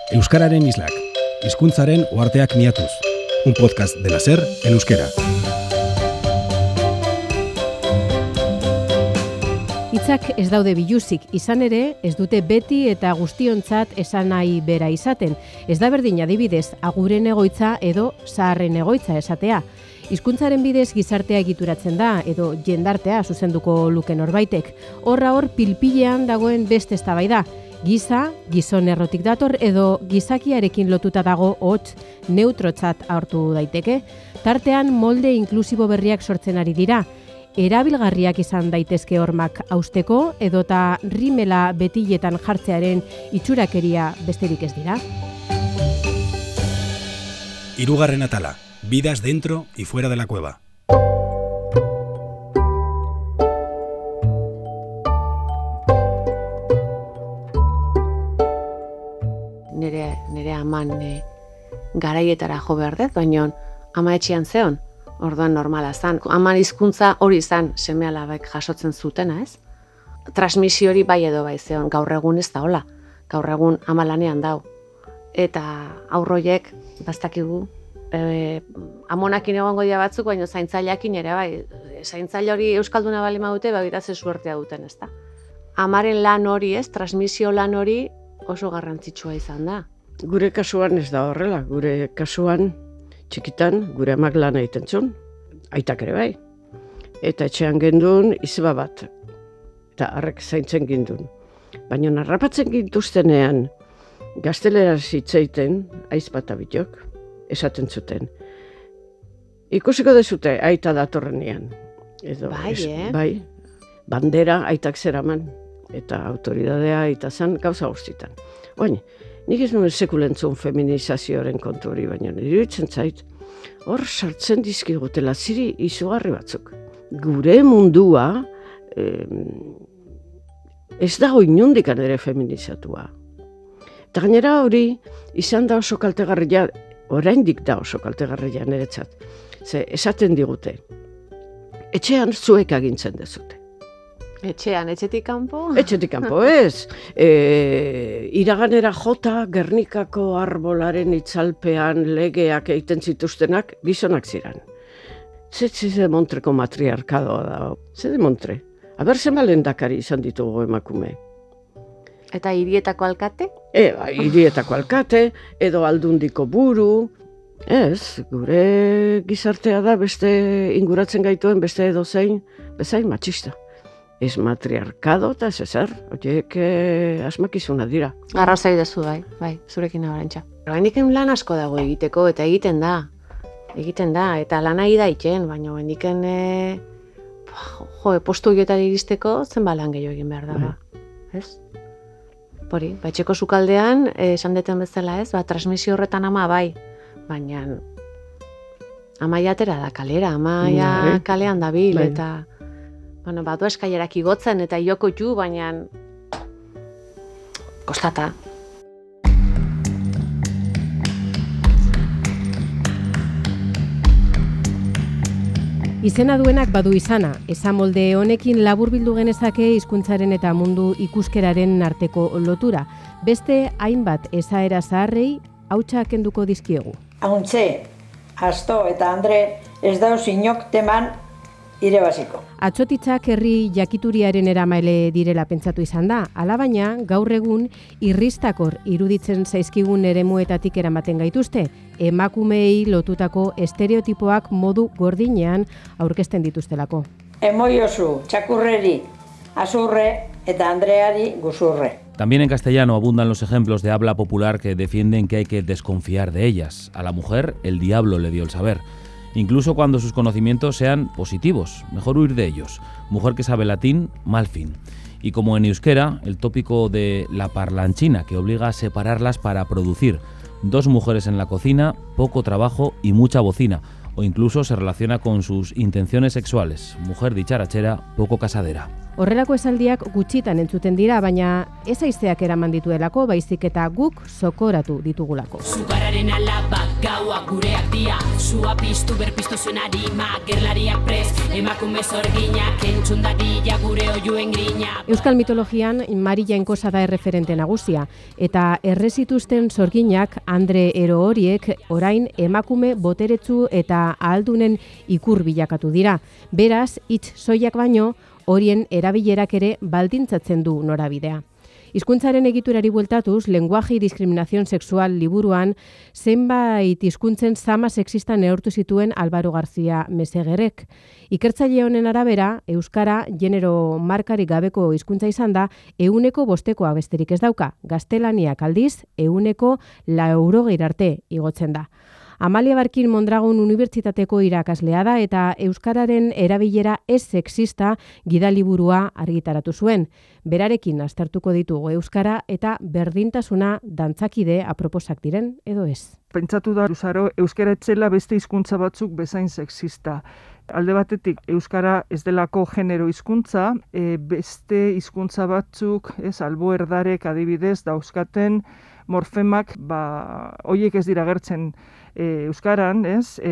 Euskararen islak, hizkuntzaren uharteak miatuz. Un podcast de la SER en euskera. Hitzak ez daude biluzik, izan ere, ez dute beti eta guztiontzat esan nahi bera izaten. Ez da berdin adibidez, aguren egoitza edo zaharren egoitza esatea. Hizkuntzaren bidez gizartea egituratzen da, edo jendartea zuzenduko luke norbaitek. Horra hor pilpilean dagoen beste eztabaida. Giza, gizon errotik dator edo gizakiarekin lotuta dago hots neutrotzat hartu daiteke. Tartean molde inklusibo berriak sortzen ari dira. Erabilgarriak izan daitezke hormak hausteko edota rimela betiletan jartzearen itxurakeria besterik ez dira. Hirugarren atala, vidas dentro y fuera de la cueva. Nire aman garaietara jo behar dut, baina ama etxean zeon. Orduan normala zan. Aman hizkuntza hori zan seme-alabek jasotzen zutena, ez? Transmisio hori bai edo bai zeon, gaur egun ez da hola. Gaur egun ama lanean dau. Eta aurroiek, baztakigu, amonakin egongo dira batzuk, baina zaintzaileakin ere bai. Zaintzaile hori euskalduna bali madute, bai ze suertea duten, ez da? Amaren lan hori, ez? Transmisio lan hori oso garrantzitsua izan da. Gure kasuan ez da horrela, gure kasuan txikitan gure amak lan egiten zuen, aitak ere bai. Eta etxean gendun izeba bat, eta harrek zaintzen gindun. Baina narrapatzen gintuztenean, gazteleraz hitzeiten, aizpata bitok, esaten zuten. Ikusiko dezute aita datorrenean. Edo, bai, bandera aitak zeraman, eta autoridadea aita zen gauza guztietan. Baina, nik ez nuen sekulentzun feminizazioaren kontu hori, baina iruditzen zait, hor sartzen dizkigutela ziri izugarri batzuk. Gure mundua ez dago inundikan ere feminizatua. Eta gainera hori izan da oso kaltegarria, oraindik da oso kaltegarria niretzat. Ze esaten digute, etxean zuek agintzen dezute. Etxean, etxetik kanpo? Etxetik kanpo, ez. Iraganera jota Gernikako arbolaren itzalpean legeak egiten zituztenak gizonak ziren. Ze Montreko matriarkadoa da. Ze Montre? Aber zema lehendakari izan ditugu emakume. Eta hirietako alkate? Hirietako alkate, edo aldundiko buru. Ez, gure gizartea da beste inguratzen gaituen beste edozein, bezain matxista. Ez matriarkado eta ez ezer, horiek asmakizuna dira. Arrazoi dezu bai, zurekin abarantxa. Hendiken lan asko dago egiteko eta egiten da, eta lan nahi da itxen, baina hendiken postu horietari iristeko zenba lan gehiago egin behar da, ez? Hori, etxeko sukaldean, esan deten bezala ez, transmisio horretan ama bai, baina amaia atera da kalera, amaia kalean dabil, eta badu eskailerak igotzen eta joko ju, baina kostata. Izena duenak badu izana, esamolde honekin laburbildu genezake hizkuntzaren eta mundu ikuskeraren arteko lotura. Beste hainbat esaera zaharrei hautsa kenduko dizkiegu. Hauntze, Asto eta Andre ez dauz inok teman irebasiko. Atsotitzak herri jakituriaren eramaile direla pentsatu izan da, alabaina gaur egun irristakor iruditzen zaizkigun eremuetatik eramaten gaituzte, emakumeei lotutako estereotipoak modu gordinean aurkezten dituztelako. Emoiozu, txakurreri, azurre eta Andreari guzurre. También en castellano abundan los ejemplos de habla popular que defienden que hay que desconfiar de ellas. A la mujer el diablo le dio el saber. Incluso cuando sus conocimientos sean positivos, mejor huir de ellos. Mujer que sabe latín, mal fin. Y como en euskera, el tópico de la parlanchina, que obliga a separarlas para producir. 2 mujeres en la cocina, poco trabajo y mucha bocina. O incluso se relaciona con sus intenciones sexuales. Mujer dicharachera, poco casadera. Horrelako esaldiak gutxitan entzuten dira, baina ez haizeak eraman dituelako, baizik eta guk sokoratu ditugulako. Sugarraren alaba, gaua gureak dia, sua piztu berpiztu zuen arima, gerlariak prez, emakume zorginak, entzundadia gure oiuen grina. Euskal mitologian Mari Jainkosa da erreferente nagusia, eta errezituzten zorginak Andre ero horiek orain emakume boteretsu eta ahaldunen ikur bilakatu dira. Beraz, hitz soilak baino, horien erabilerak ere baldintzatzen du norabidea. Hizkuntzaren egiturari bueltatuz, Lenguaje y Discriminación Sexual liburuan zenbait hizkuntzen zama sexista neurtu zituen Álvaro García Meseguerrek. Ikertzaile honen arabera, euskara genero markarik gabeko hizkuntza izan da 100% besterik ez dauka. Gaztelaniak aldiz 100% arte igotzen da. Amalia Barkin Mondragon Unibertsitateko irakaslea da eta euskararen erabilera ez sexista gidaliburua argitaratu zuen. Berarekin aztertuko ditugu euskara eta berdintasuna dantzakide aproposak diren edo ez. Pentsatu da, Luzaro, euskara etzela beste hizkuntza batzuk bezain sexista. Alde batetik, euskara ez delako genero hizkuntza, beste hizkuntza batzuk, albo erdarek adibidez dauzkaten morfemak, hoiek ez dira agertzen euskaran,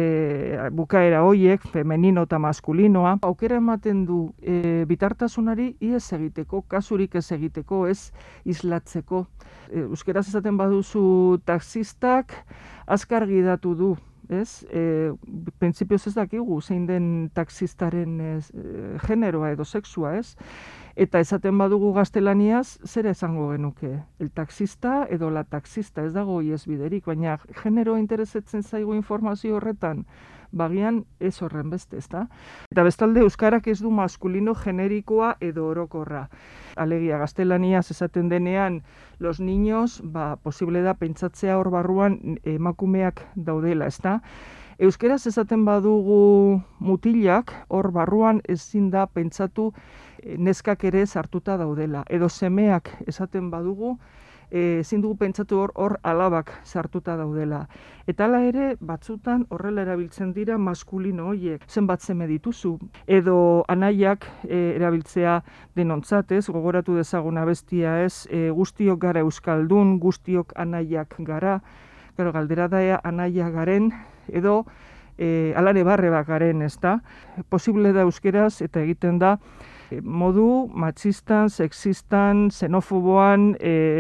bukaera hoiek, femenino eta maskulinoa. Aukera ematen du bitartasunari iez egiteko, kasurik ez egiteko, ez islatzeko. Euskaraz esaten baduzu taxistak, azkar gidatu du. Printzipioz ez dakigu zein den taxistaren generoa edo sexua, eta esaten badugu gaztelaniaz, zer esango genuke? El taxista edo la taxista, ez dago iez biderik, baina generoa interesetzen zaigu informazio horretan, bagian ez horren beste, ezta? Eta bestalde, euskarak ez du maskulino generikoa edo orokorra. Alegia, gaztelaniaz esaten denean, los niños, posible da pentsatzea hor barruan emakumeak daudela, ezta? Euskeraz esaten badugu mutilak, hor barruan ezin da pentsatu neskak ere sartuta daudela. Edo semeak esaten badugu, ezin dugu pentsatu hor alabak sartuta daudela. Eta hala ere, batzutan horrela erabiltzen dira maskulino horiek. Zenbat seme dituzu, edo anaiak erabiltzea denontzat, gogoratu dezagun abestia, guztiok gara euskaldun, guztiok anaiak gara. Galdera da anaia garen, edo alare barrebak garen, ezta? Posible da euskeraz eta egiten da modu matxistan, sexistan, xenofoboan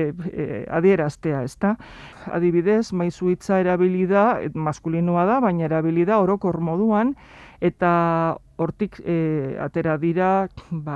adieraztea, ezta? Adibidez, maizu hitza erabili da, maskulinoa da, baina erabili da orokor moduan, eta hortik atera dira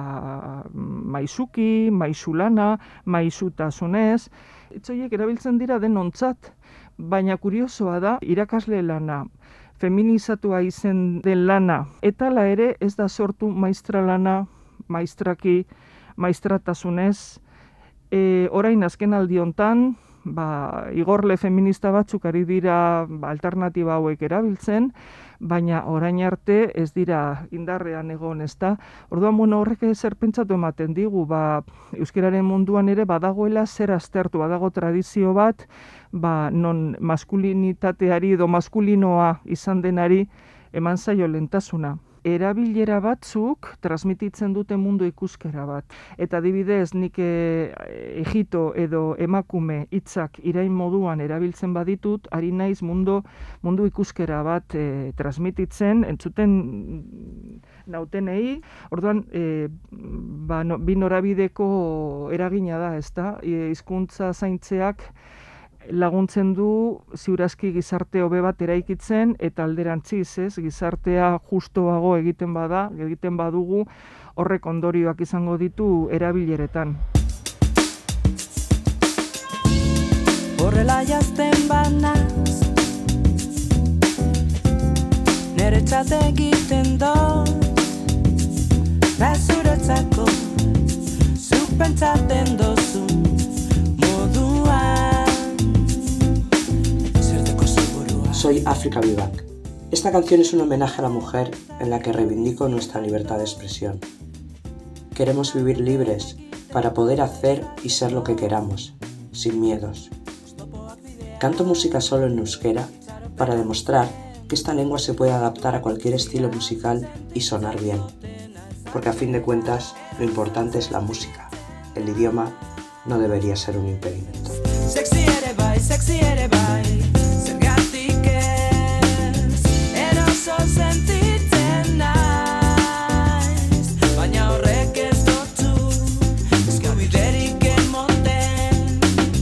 maizuki, maizulana, maizutasunez. Itzoiek erabiltzen dira denontzat, baina kuriosoa da, irakasle lana, feminizatua izen den lana, eta hala ere ez da sortu maistra lana, maistraki, maistratasunez. Orain azken aldiontan, igorle feminista batzuk ari dira alternatiba hauek erabiltzen, baina orain arte ez dira indarrean egon, ezta? Orduan, horrek zer pentsatu ematen digu, euskararen munduan ere badagoela zer aztertu, badago tradizio bat, non maskulinitateari edo maskulinoa izan denari eman zaio lehentasuna. Erabilera batzuk transmititzen dute mundu ikuskera bat. Eta adibidez, nik ejito edo emakume hitzak irain moduan erabiltzen baditut, ari naiz mundu ikuskera bat transmititzen, entzuten nautenei. Orduan, bi norabideko eragina da, ezta? Hizkuntza zaintzeak laguntzen du ziurazki gizarte hobe bat eraikitzen eta alderantziz, gizartea justoago egiten badugu, horrek ondorioak izango ditu erabileretan. Horrela jazten banaz, niretzat egiten dut, zuretzako, zuk pentsatzen dozu moduan. Soy África Vivac. Esta canción es un homenaje a la mujer en la que reivindico nuestra libertad de expresión. Queremos vivir libres para poder hacer y ser lo que queramos, sin miedos. Canto música solo en euskera para demostrar que esta lengua se puede adaptar a cualquier estilo musical y sonar bien. Porque a fin de cuentas, lo importante es la música. El idioma no debería ser un impedimento. Sexy ere bai, zergatik ez, eroso sentitzen naiz, baina horrek ez dotu, eskubiderik emoten.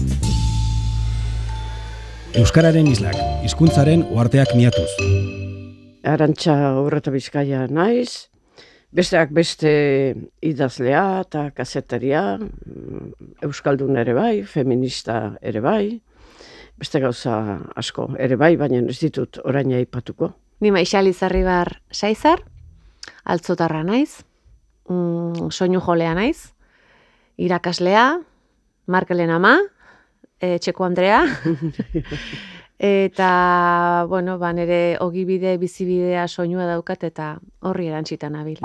Euskararen islak, hizkuntzaren uharteak miatuz. Arantxa Urreta Bizkaia naiz, besteak beste idazlea eta kazetaria, euskaldun ere bai, feminista ere bai, beste gauza asko ere bai, baina ez ditut orain aipatuko. Ni Maixal Izarribar Saizar, altzotarra naiz, soinu jolea naiz, irakaslea, Markelen ama, Txeko Andrea, eta, bueno, nire ogibide, bizibidea soinua daukat eta horri erantzitan nabil.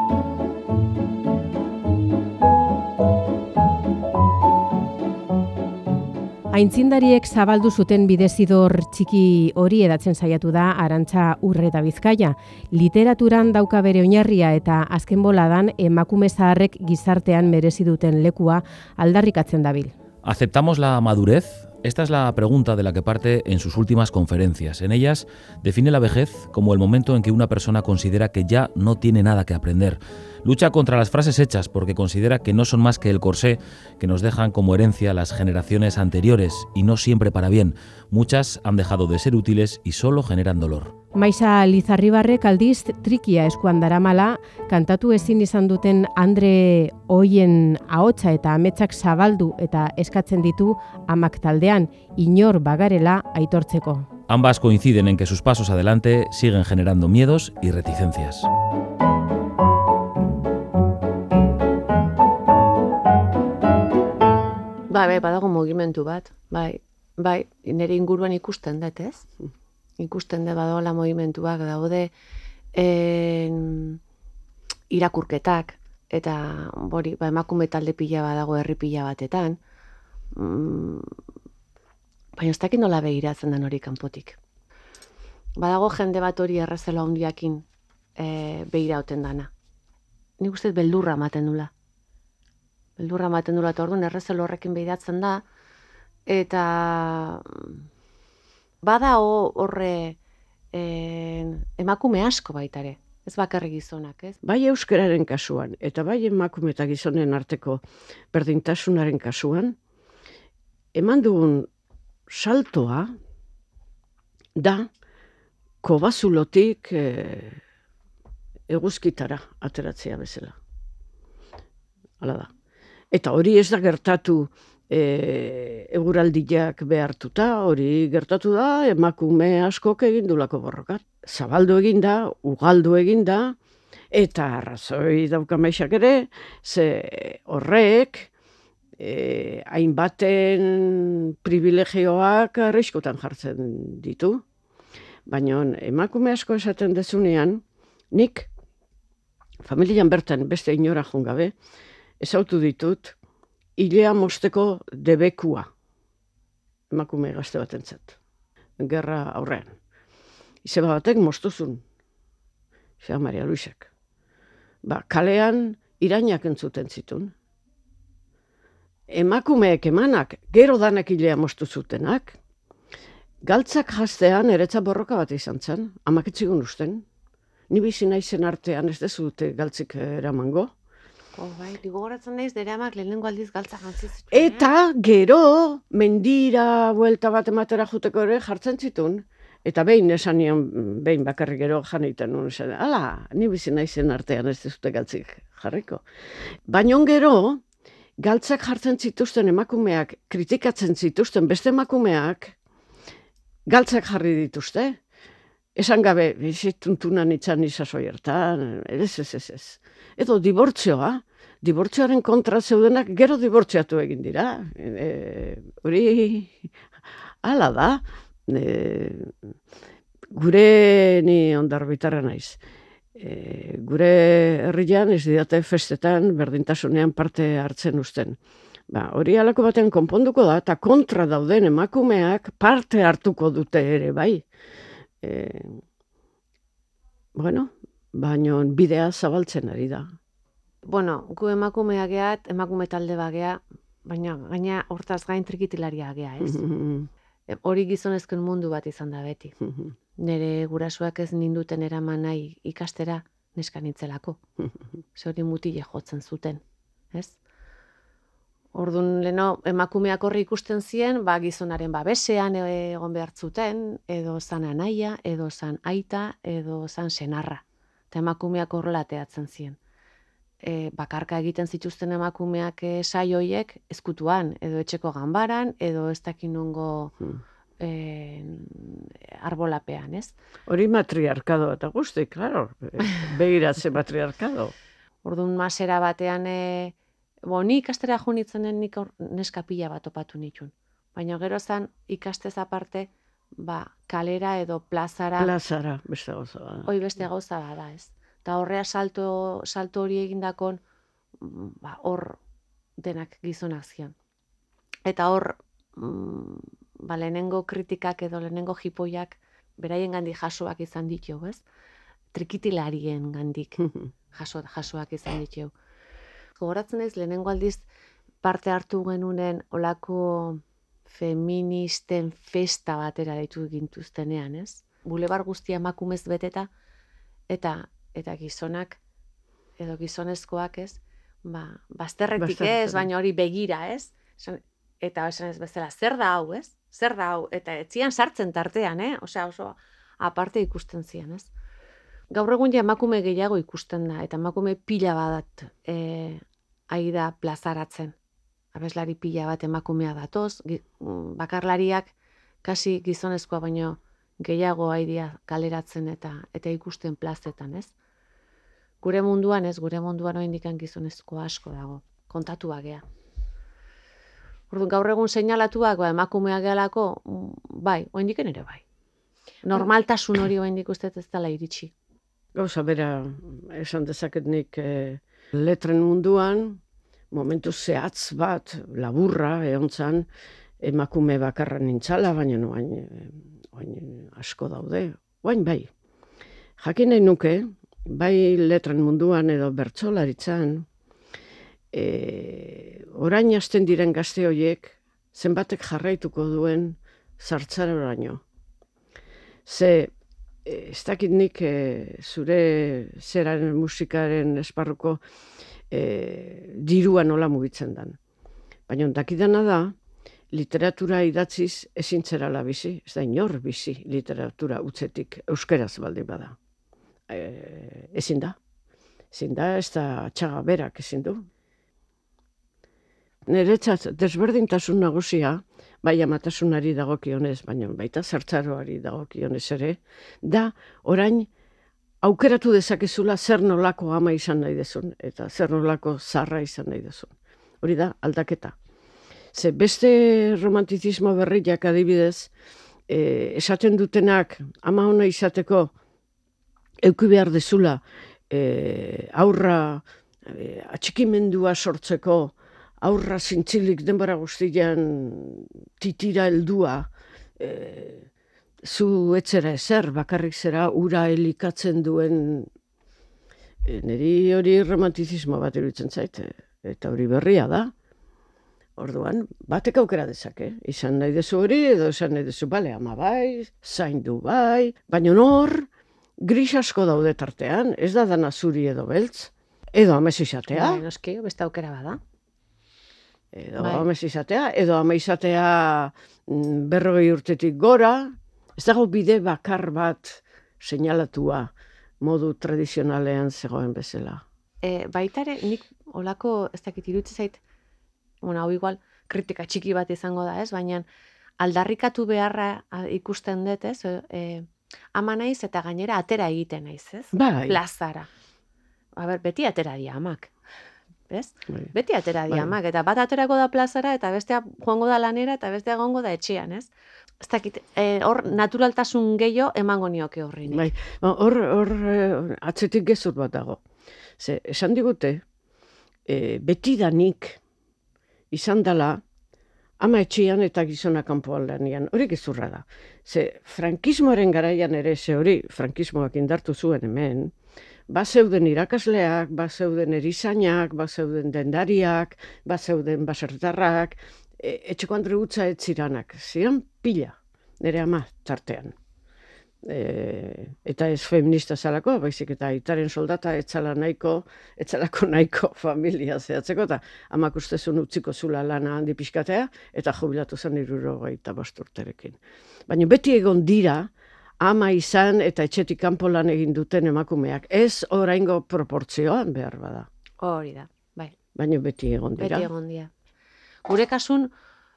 Aintzindariek zabaldu zuten bidezidor txiki hori edatzen saiatu da Arantxa Urreta Bizkaia. Literaturan dauka bere oinarria eta azken boladan emakume zaharrek gizartean merezi duten lekua aldarrikatzen dabil. ¿Aceptamos la madurez? Esta es la pregunta de la que parte en sus últimas conferencias. En ellas define la vejez como el momento en que una persona considera que ya no tiene nada que aprender. Lucha contra las frases hechas porque considera que no son más que el corsé que nos dejan como herencia las generaciones anteriores y no siempre para bien. Muchas han dejado de ser útiles y solo generan dolor. Maixal Izarribarrek aldiz trikia eskuan daramala, kantatu ezin izan duten Andre Oien ahotsa eta ametsak zabaldu eta eskatzen ditu amak taldean, inor bagarela aitortzeko. Ambas coinciden en que sus pasos adelante siguen generando miedos y reticencias. Badago mugimendu bat, bai, nire inguruan ikusten dut, ez? Ikusten dut badola mugimenduak, daude irakurketak, eta emakume talde pila badago herri pila batetan, baina ez dakit nola begiratzen den hori kanpotik. Badago jende bat hori errezelo handiakin begirauten dana. Nik uste beldurra ematen dula. Beldurra ematen dula, eta orduan errezelo horrekin begiratzen da, eta bada horre emakume asko baitare, ez bakarrik gizonak, ez? Bai euskararen kasuan, eta bai emakume eta gizonen arteko berdintasunaren kasuan, eman dugun saltoa da kobazulotik eguzkitara ateratzea bezala. Hala da. Eta hori ez da gertatu eguraldiak behartuta, hori gertatu da emakume askok egindulako borrokat. Zabaldu eginda, ugaldu eginda, eta arrazoi dauka Maixak ere, ze horrek hainbaten privilegioak arriskutan jartzen ditu. Baina emakume asko esaten dezunean, nik familian bertan beste inora jungabe, ezautu ditut, hilea mosteko debekua, emakume gazte batentzat, gerra aurrean. Izeba batek mostuzun, izeba Maria Luisak. Kalean irainak entzuten zitun. Emakumeek emanak, gero danak hilea mostu zutenak, galtzak jaztean eretza borroka bat izan zen, amaketzigun usten. Ni bizi naizen artean ez dezute galtzik eramango. Gogoratzen naiz, nire amak lehenengo aldiz galtzak jantzitzen. Eta gero mendira buelta bat ematera juteko ere jartzen zitun. Eta behin esan nion, behin bakarrik gero janeiten nuen esan, ala, ni bizi naizen artean ez dezute galtzik jarriko. Baina gero, galtzak jartzen zituzten emakumeak, kritikatzen zituzten beste emakumeak, galtzak jarri dituzte. Esan gabe, bizituntunan itzan izasoi hartan, ez. Edo dibortzioaren kontra zeudenak gero dibortziatu egin dira. Hori hala da. Gure ni ondarbitarra naiz. Gure herrian ez didate festetan berdintasunean parte hartzen uzten. Hori halako batean konponduko da, eta kontra dauden emakumeak parte hartuko dute ere, bai. Baina bidea zabaltzen ari da. Bueno, gu emakumeak geat, emakume talde bagea, baina gaina hortaz gain trikitilaria gea, ez? Hori gizonezkoen mundu bat izan da beti. Nere gurasoak ez ninduten eraman nahi ikastera neska nintzelako. Ze hori mutile jotzen zuten, ez? Orduan leno emakumeak horri ikusten zien, gizonaren babesean egon behar zuten, edo zan anaia, edo zan aita, edo zan senarra. Eta emakumeak horrela ateatzen zien. Bakarka egiten zituzten emakumeak saioiek ezkutuan, edo etxeko ganbaran, edo ez dakin nongo arbolapean, ez? Hori matriarkado eta guzti, klaro. Begiratze matriarkado. Orduan masera batean, ni ikastera jo nitzenen nik neska pila bat topatu nituen. Baina gero zan ikastez aparte, kalera edo plazara. Plazara, beste gauza bada. Hoi beste gauza bada, ez? Eta horrea salto hori egindakon, hor denak gizonak zian. Eta hor, lehenengo kritikak edo lehenengo jipoiak beraien gandik jasoak izan ditu, ez? Trikitilarien gandik jasoak izan ditu. Gogoratzen naiz lehenengo aldiz parte hartu genunen olako feministen festa batera deitu gintuztenean, ez? Bulebar guztia emakumez beteta, eta gizonak, edo gizonezkoak, ez? Bazterretik ez, baina hori begira, ez? Eta esan ez bezala, zer da hau, ez? Zer da hau? Eta etzian sartzen tartean, Osea, oso aparte ikusten zian, ez? Gaur egun ja emakume gehiago ikusten da, eta emakume pila badat ari da plazaratzen. Abeslari pila bat emakumea datoz, bakarlariak kasi gizonezkoa baino gehiago aidia kaleratzen eta ikusten plazetan, ez? Gure munduan oraindik gizonezkoa asko dago, kontatua gea. Orduan gaur egun seinalatuak emakumea gehalako, oraindik ere bai. Normaltasun hori oraindik uste ez dela iritsi. Gauza bera, esan dezaket nik letren munduan, momentu zehatz bat, laburra, egontzan, emakume bakarra nintzala, baina oain asko daude. Oain bai. Jakin nahi nuke, bai letren munduan edo bertsolaritzan, orain hasten diren gazte horiek, zenbatek jarraituko duen sartzara oraino. Ze, ez dakit nik zure zeraren musikaren esparruko dirua nola mugitzen dan. Baina dakidana da, literatura idatziz ezin zerala bizi, ez da inor bizi literatura utzetik euskeraz baldin bada. Ezin da. Ezin da, ez da atxaga berak ezin du. Niretzat desberdintasun nagusia, bai amatasunari dagokionez, baina baita zartzaroari dagokionez ere, da orain aukeratu dezakezula zer nolako ama izan nahi dezun, eta zer nolako zarra izan nahi dezun. Hori da, aldaketa. Ze beste romantizismo berriak adibidez, esaten dutenak ama ona izateko euki behar dezula aurra atxikimendua sortzeko, aurra zintzilik denbora guztian titira heldua, zu etzera ezer, bakarrik zera ura elikatzen duen, niri hori romantizismo bat iruditzen zait, eta hori berria da. Orduan, batek aukera dezake, izan nahi dezu hori, edo izan nahi dezu, bale, ama bai, zaindu bai, baina hor, gris asko daude tartean, ez da dana zuri edo beltz, edo amez izatea. Noski, beste aukera bada. Edo amez izatea, edo ama izatea 40 urtetik gora, ez dago bide bakar bat seinalatua modu tradizionalean zegoen bezala. Baitare, nik olako, ez dakit iruditzen zait, hau igual kritika txiki bat izango da, ez? Baina aldarrikatu beharra ikusten dut, ez? Ama naiz eta gainera atera egiten naiz, ez? Bai. Plazara. Beti atera di amak. Ez? Beti atera di amak, eta bat aterako da plazara, eta bestea joango da lanera, eta bestea egongo da etxean, ez? Ez dakit, hor naturaltasun gehiago emango nioke horri. Bai, hor atzetik gezur bat dago. Ze, esan digute, betidanik izan dela, ama etxean eta gizona kanpoan lanian, hori gezurra da. Ze, frankismoaren garaian ere, ze hori, frankismoak indartu zuen hemen, Bazeuden irakasleak, bazeuden erizainak, bazeuden dendariak, bazeuden basertarrak, etxeko andre hutsa ez ziranak, ziren pila, nire ama tartean. Eta ez feminista zalako, baizik eta aitaren soldata etzalako nahiko familia zehatzeko, eta amak ustezun utziko zula lana handi pixkatea, eta jubilatu zen 65 urterekin. Baina beti egon dira, ama izan eta etxetik kanpo lan egin duten emakumeak, ez oraingo proportzioan behar bada. Hori da, bai. Baina beti egon dira. Beti egon dira. Gure kasun,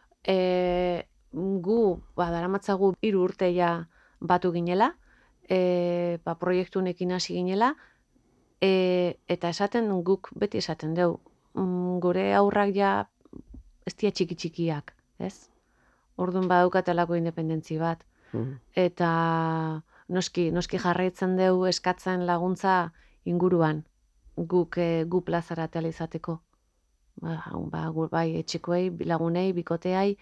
gu, daramatzagu 3 urte ja batu ginela, proiektunekin hasi ginela, eta guk beti esaten dugu, gure aurrak ja ez dira txiki-txikiak, ez? Orduan badaukatelako independentzi bat. Eta noski jarraitzen dugu eskatzen laguntza inguruan, gu plazara atera izateko. Bai, etxekoei, lagunei, bikoteai,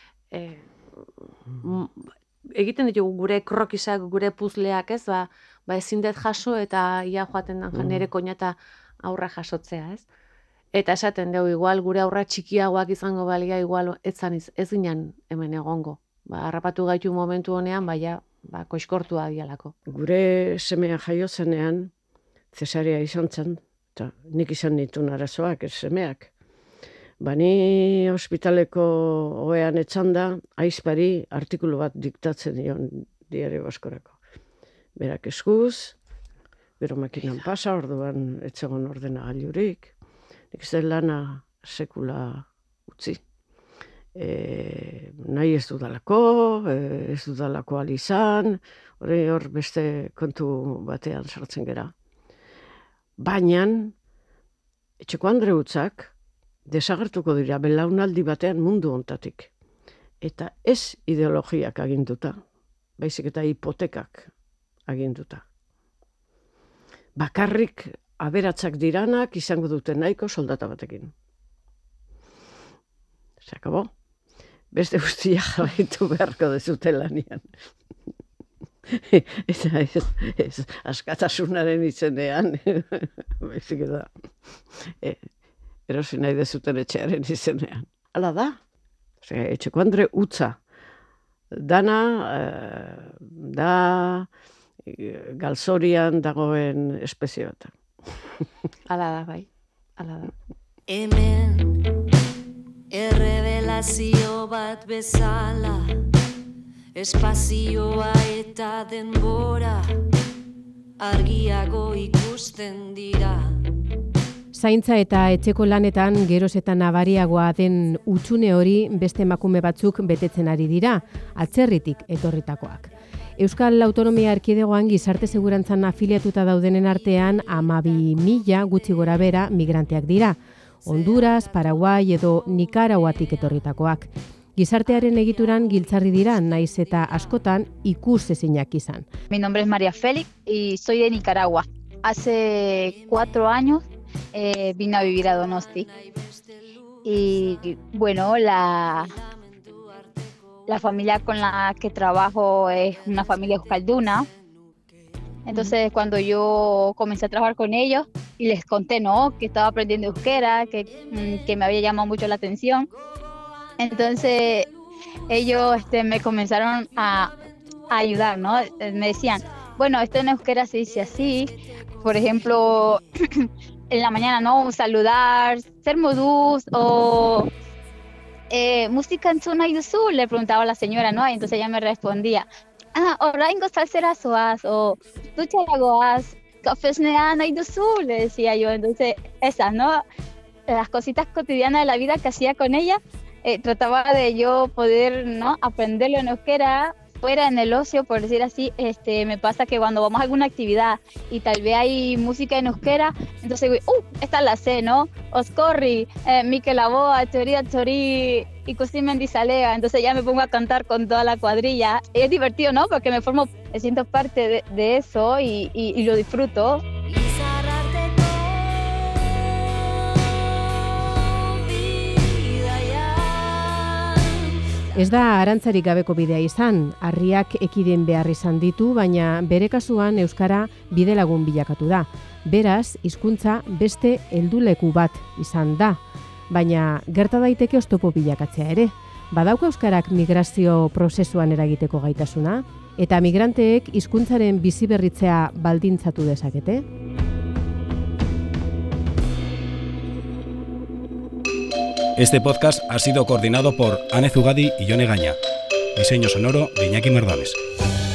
egiten ditugu gure krokisak, gure puzleak, ez? Ezin dut jaso eta ia joaten nire koinata aurra jasotzea, ez? Eta esaten dugu, igual gure aurra txikiagoak izango balia, igual ez ginen hemen egongo. Harrapatu gaitu momentu honean, koiskortua dialako. Gure semea jaio zenean, zesarea izan zen, eta nik izan nituen arazoak, ez semeak. Ni ospitaleko ohean etzanda, aizpari artikulu bat diktatzen dion Diario Baskorako. Berak eskuz, bero makinan pasa, orduan etzegon ordenagailurik, nik ez lana sekula utzi. Nahi ez dudalako, ez dudalako alizan, hor beste kontu batean sartzen gera. Baina, etxeko andre hutzak, desagertuko dira belaunaldi batean mundu hontatik. Eta ez ideologiak aginduta, baizik eta hipotekak aginduta. Bakarrik aberatzak diranak izango dute nahiko soldata batekin. Se acabó. Beste guztia jarraitu beharko dezute lanian. Eta ez askatasunaren izenean, baizik eta erosi nahi dezuten etxearen izenean. Hala da, etxeko andre utza. Dana da galzorian dagoen espezie bat. Hala da, bai. Hala da. Hemen errevelazio bat bezala, espazioa eta denbora argiago ikusten dira. Zaintza eta etxeko lanetan geroz eta nabariagoa den hutsune hori beste emakume batzuk betetzen ari dira, atzerritik etorritakoak. Euskal Autonomia Erkidegoan gizarte segurantzan afiliatuta daudenen artean 12.000 gutxi gorabehera migranteak dira. Honduras, Paraguay edo Nikaraguatik etorritakoak. Gizartearen egituran giltzarri dira, naiz eta askotan ikusezinak izan. Mi nombre es María Félix y soy de Nicaragua. Hace 4 años vine a vivir a Donosti. Y bueno, la familia con la que trabajo es una familia euskalduna. Entonces, cuando yo comencé a trabajar con ellos y les conté, ¿no?, que estaba aprendiendo euskera, que me había llamado mucho la atención, entonces ellos me comenzaron a ayudar, ¿no? Me decían, bueno, esto en euskera se dice así, por ejemplo, en la mañana, ¿no?, saludar, ser modus, o música en zona yuzu, le preguntaba a la señora, ¿no? Y entonces ella me respondía, oraingo salserazoaz, o ducharagoaz, kafesnean yuzu, le decía yo. Entonces esas, ¿no?, las cositas cotidianas de la vida que hacía con ella, trataba de yo poder, ¿no?, aprenderlo en euskera. Fuera en el ocio, por decir así, me pasa que cuando vamos a alguna actividad y tal vez hay música en euskera, entonces digo, esta la sé, ¿no? Oscorri, Mikel Aboa, Chori, Ikusi Mendizalea. Entonces ya me pongo a cantar con toda la cuadrilla. Y es divertido, ¿no? Porque me siento parte de eso y lo disfruto. Ez da arantzarik gabeko bidea izan, harriak ekiden behar izan ditu, baina bere kasuan euskara bidelagun bilakatu da. Beraz, hizkuntza beste helduleku bat izan da, baina gerta daiteke oztopo bilakatzea ere. Badauka euskarak migrazio prozesuan eragiteko gaitasuna? Eta migranteek hizkuntzaren biziberritzea baldintzatu dezakete? Este podcast ha sido coordinado por Ane Zugadi y Yone Gaña. Diseño sonoro de Iñaki Merdaves.